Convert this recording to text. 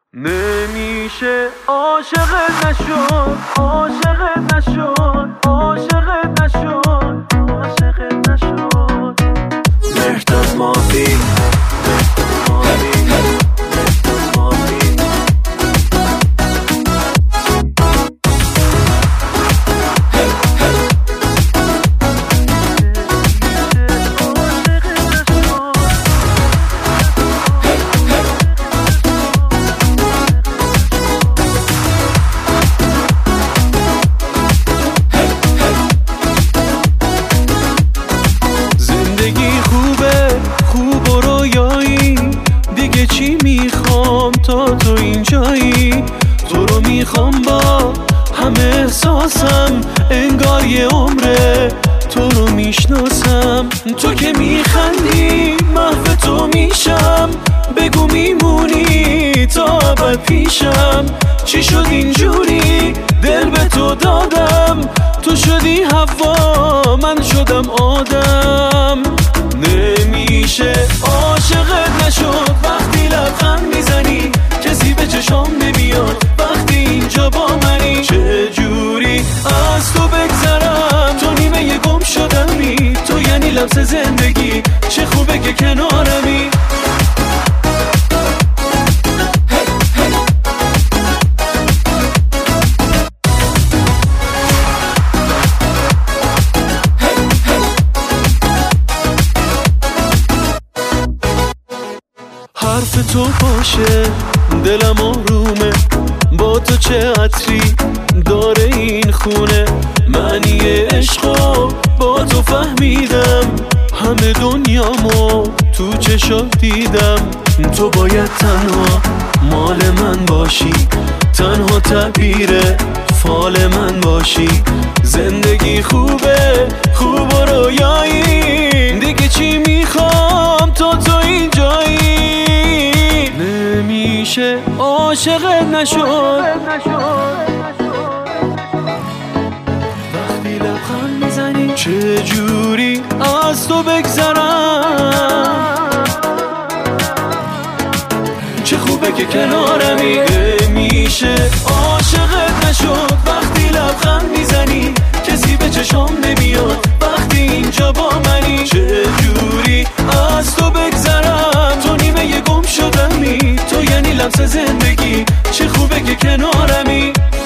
نمیشه عاشقت نشد، عاشقت نشد، عاشقت نشد، عاشقت نشد. مهرداد مافی، مهرداد مافی، مهرداد مافی. چی میخوام تا تو اینجایی، تو رو میخوام با همه احساسم، انگار یه عمره تو رو میشناسم. تو که میخندی محو تو میشم، بگو میمونی تا ابد پیشم. چی شد اینجوری دل به تو دادم، تو شدی هوا من شدم آدم. نمیشه عاشقت نشد وقتی لبخند میزنی، کسی به چشام نمیاد وقتی اینجا با منی. چه جوری از تو بگذرم، تو نیمه گم شدمی، تو یعنی لمس زندگی، چه خوبه که کنارمی. حرف تو باشه دلم آرومه، با تو چه عطری داره این خونه. معنی عشقو با تو فهمیدم، همه دنیامو تو چشات دیدم. تو باید تنها مال من باشی، تنها تعبیر فال من باشی. زندگی خوبه خوب و رویایی، دیگه چی میخوام تو اینجایی. نمیشه عاشقت نشد وقتی لبخند میزنی، چه جوری از تو بگذرم، چه خوبه که کنارمی. نمیشه عاشقت نشد وقتی لبخند میزنی، کسی به چشام نمیاد وقتی اینجا با منی. چه جوری از تو بگذرم، تو نیمه گم شدمی، تو یعنی لمس زندگی، چه خوبه که کنارمی.